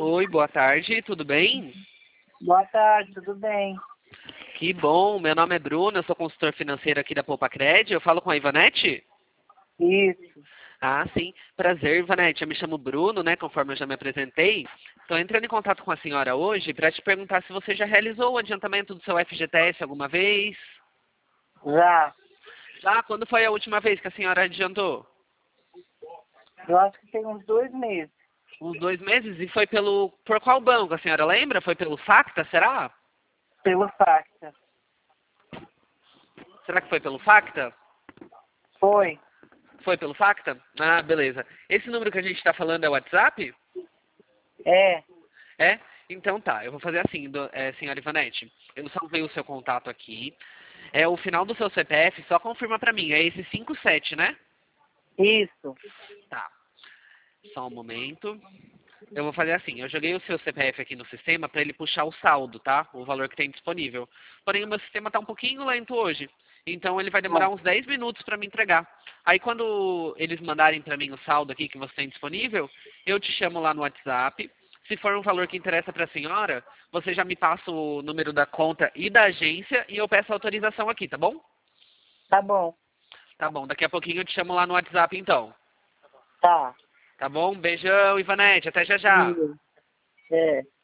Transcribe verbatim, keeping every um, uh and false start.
Oi, boa tarde, tudo bem? Boa tarde, tudo bem? Que bom, meu nome é Bruno, eu sou consultor financeiro aqui da Poupa Cred, eu falo com a Ivanete? Isso. Ah, sim, prazer, Ivanete, eu me chamo Bruno, né, conforme eu já me apresentei. Estou entrando em contato com a senhora hoje para te perguntar se você já realizou o adiantamento do seu F G T S alguma vez? Já. Já, quando foi a última vez que a senhora adiantou? Eu acho que tem uns dois meses. Uns dois meses? E foi pelo... por qual banco, a senhora lembra? Foi pelo Facta, será? Pelo Facta. Será que foi pelo Facta? Foi. Foi pelo Facta? Ah, beleza. Esse número que a gente está falando é o WhatsApp? É. É? Então tá, eu vou fazer assim, do, é, senhora Ivanete. Eu salvei o seu contato aqui. É o final do seu C P F, só confirma pra mim. É esse cinco sete, né? Isso. Tá. Só um momento. Eu vou fazer assim, eu joguei o seu C P F aqui no sistema para ele puxar o saldo, tá? O valor que tem disponível. Porém, o meu sistema tá um pouquinho lento hoje. Então ele vai demorar Ah, uns dez minutos para me entregar. Aí quando eles mandarem para mim o saldo aqui que você tem disponível, eu te chamo lá no WhatsApp. Se for um valor que interessa para a senhora, você já me passa o número da conta e da agência e eu peço autorização aqui, tá bom? tá bom. Tá bom, daqui a pouquinho eu te chamo lá no WhatsApp então. Tá. Tá bom? Beijão, Ivanete, até já já. Isso. É.